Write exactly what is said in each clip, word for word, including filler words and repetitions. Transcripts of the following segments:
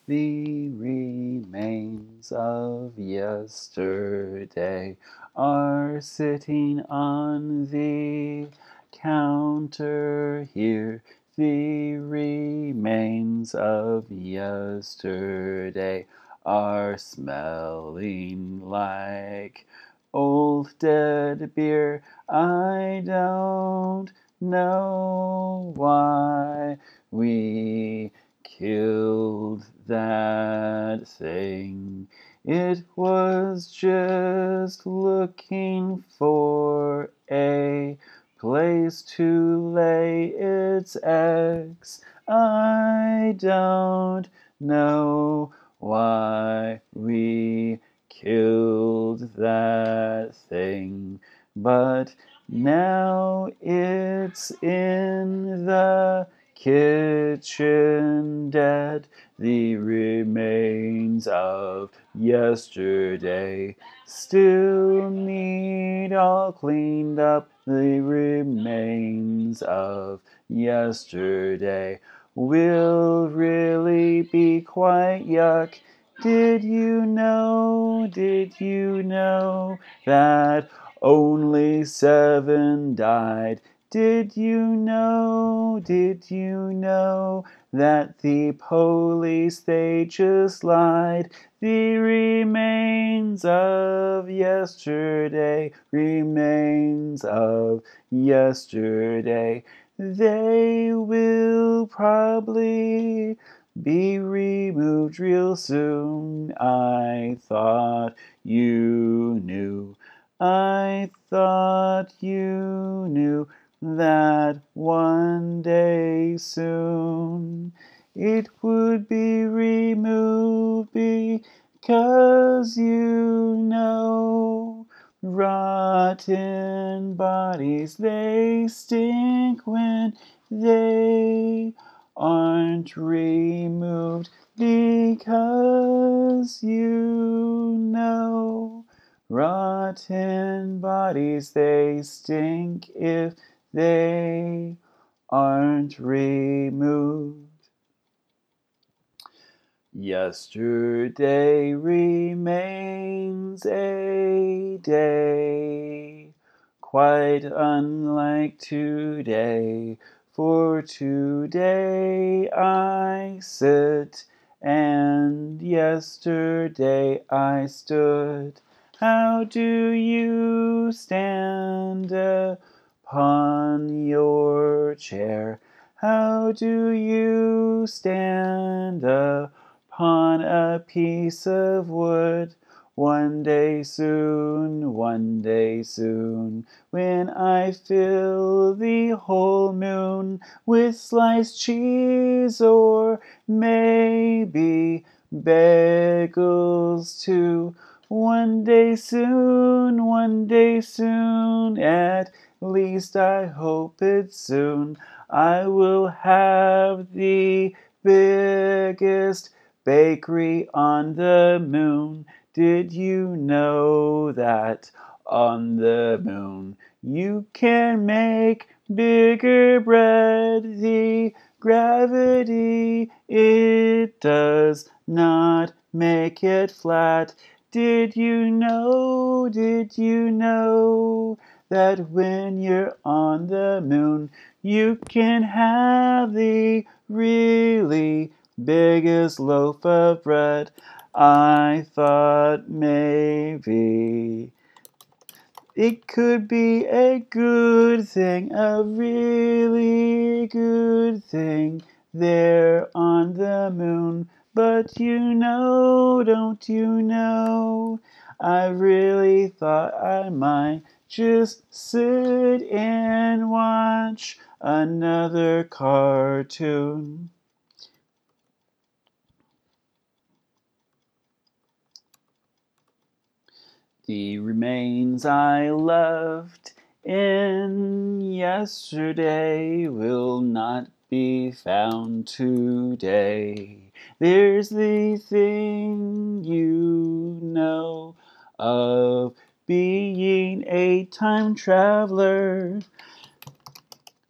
The remains of yesterday are sitting on the counter here. The remains of yesterday are smelling like old dead beer. I don't know why we killed that thing. It was just looking for a place to lay its eggs. I don't know why we killed that thing, but now it's in the kitchen dead. The remains of yesterday still need all cleaned up. The remains of yesterday will really be quite yuck. Did you know, did you know that only seven died? Did you know, did you know that the police, they just lied? The remains of yesterday, remains of yesterday, they will probably be removed real soon. I thought you knew, I thought you knew that one day soon it would be removed, because you know rotten bodies, they stink when they aren't removed, because you know rotten bodies, they stink if they aren't removed. Yesterday remains a day quite unlike today, for today I sit and yesterday I stood. How do you stand upon your chair? How do you stand upon a piece of wood? One day soon, one day soon, when I fill the whole moon with sliced cheese, or maybe bagels too. One day soon, one day soon, at least I hope it's soon, I will have the biggest bakery on the moon. Did you know that on the moon you can make bigger bread? The gravity, it does not make it flat. Did you know, did you know that when you're on the moon you can have the really biggest loaf of bread? I thought maybe it could be a good thing, a really good thing there on the moon. But you know, don't you know, I really thought I might just sit and watch another cartoon. The remains I left in yesterday will not be found today. There's the thing you know of being a time traveler.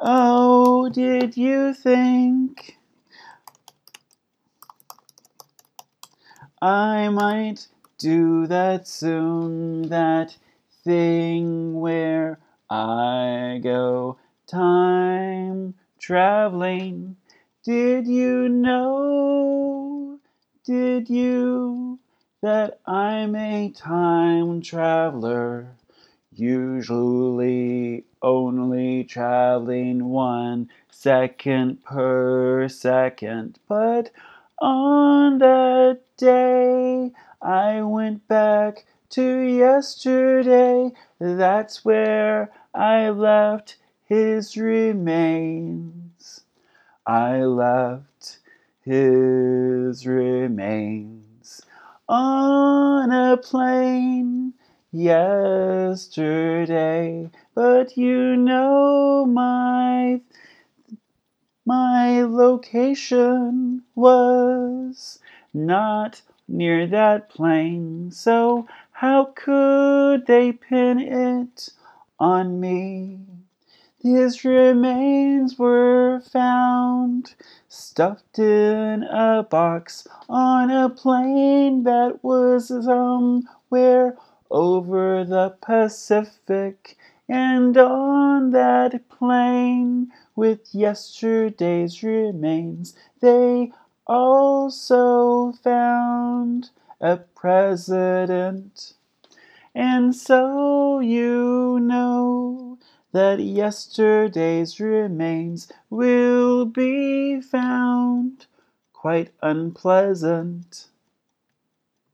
Oh, did you think I might do that soon, that thing where I go time traveling. Did you know, did you, that I'm a time traveler? Usually only traveling one second per second, but on that day I went back to yesterday. That's where I left his remains. I left his remains on a plane yesterday. But you know my my location was not near that plane, so how could they pin it on me? His remains were found stuffed in a box on a plane that was somewhere over the Pacific. And on that plane with yesterday's remains, they also found a president. And so you know that yesterday's remains will be found quite unpleasant.